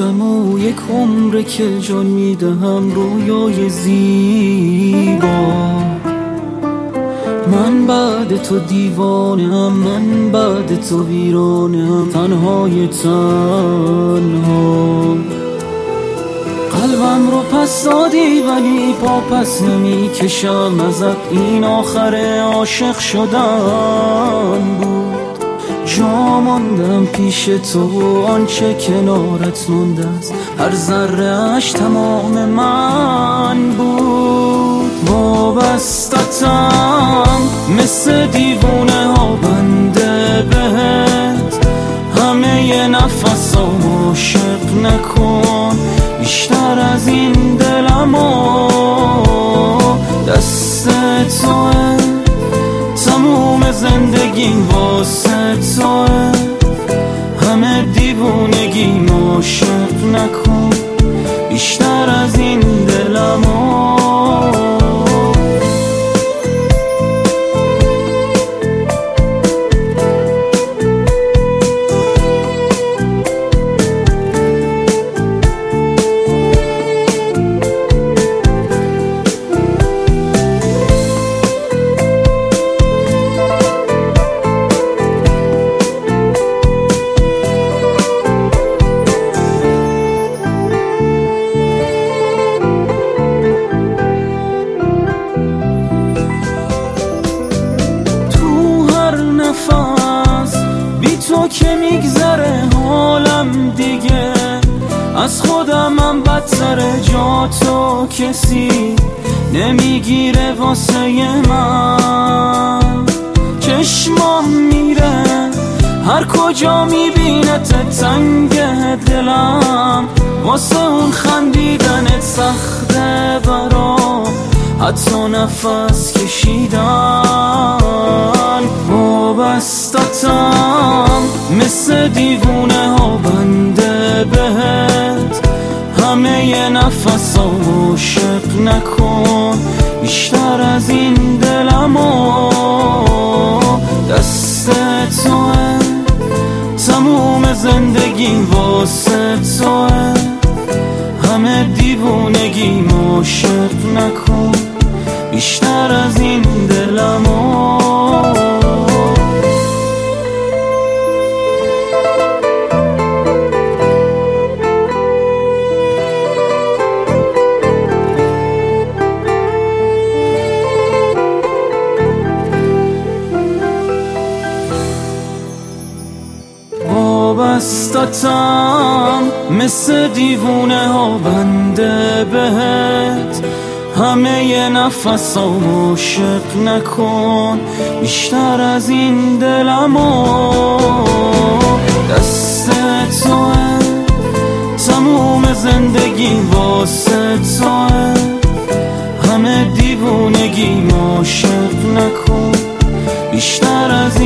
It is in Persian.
شدم و یک عمره که جان میدهم رویای زیبا. من بعد تو دیوانم، من بعد تو ویرانم، تنهای تنها. قلبم رو پس دادی ولی پا پس نمی کشم ازت، این آخر عاشق شدن بود. جا ماندم پیش تو، آنچه کنارت مونده است هر ذره اش تمام من بود. وابستتم مثل دیوونه ها بنده بهت، همه نفسام عاشق نکن بیشتر از این دلمو. دست توه تموم زندگیم واسه توه، همه دیوونگیم عاشق نکن بیشتر از این دلمو. بی تو که میگذره حالم دیگه از خودمم بدتره، جا تو کسی نمیگیره واسه من. چشمام میره هر کجا میبینت، تنگ دلم واسه اون خندیدنت سخته برام، حتی نفس کشیدن. وابستتم مثل دیوونه ها بنده بهت، همه نفسام عاشق نکن بیشتر از این دلمو. دست توه تموم زندگیم واسه توه، همه دیوونگیم عاشق نکن بیشتر از این دلمو. وابستتم مثل دیوونه ها بنده بهت، همه نفسام عاشق نکن بیشتر از این دلمو. دست توه تموم زندگیم واسه توه، همه دیوونگیم عاشق نکن بیشتر از